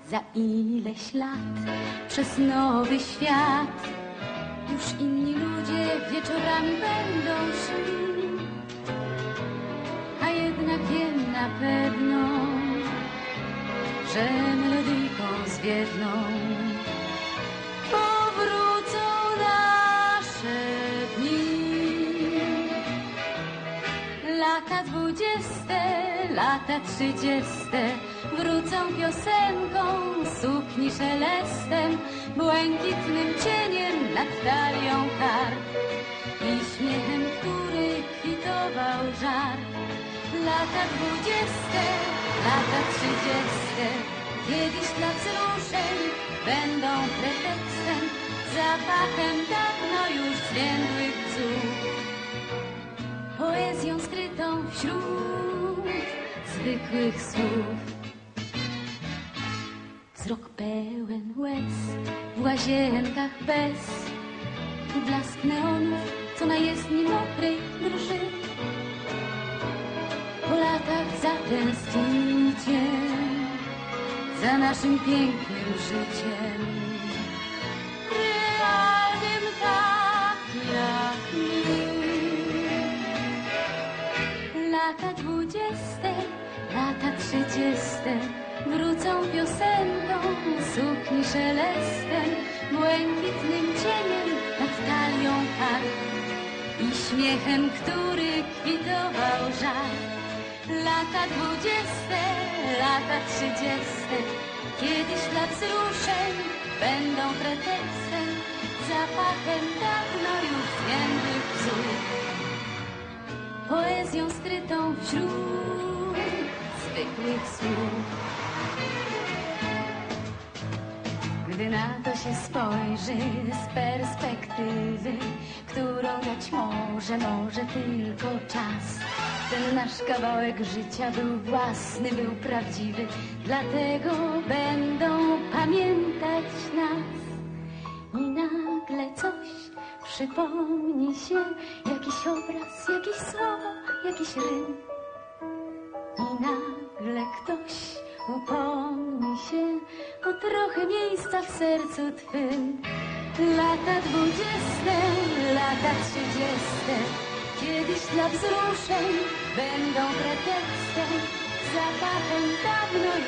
Za ileś lat przez nowy świat już inni ludzie wieczorami będą szli, a jednak wiem na pewno, że melodyjką zwiedną powrócą nasze dni. Lata 20, lata 30 wrócą piosenką, sukni szelestem, błękitnym cieniem nad talią kart i śmiechem, który kwitował żar. Lata 20, lata 30 kiedyś dla wzruszeń będą pretekstem, zapachem dawno już zwiędłych bzów, poezją skrytą wśród zwykłych słów. Wzrok pełen łez w łazienkach bez blask neonów, co na jezdni mokrej drży. Po latach zatęsknicie za naszym pięknym życiem, realnym tak jak my. Lata 20, lata 30 wrócą piosenką, sukni szelestem, błękitnym cieniem nad talią kart i śmiechem, który kwitował żar. Lata 20, lata 30 kiedyś dla wzruszeń będą pretekstem, zapachem dawno już zwiędłych bzów, poezją skrytą wśród zwykłych słów. Gdy na to się spojrzy z perspektywy, którą dać może tylko czas, ten nasz kawałek życia był własny, był prawdziwy, dlatego będą pamiętać nas. I nagle coś przypomni się, jakiś obraz, jakieś słowo, jakiś rym. I nagle ktoś upomni się o trochę miejsca w sercu twym. Lata 20, lata 30 kiedyś dla wzruszeń będą pretekstem, zapachem dawno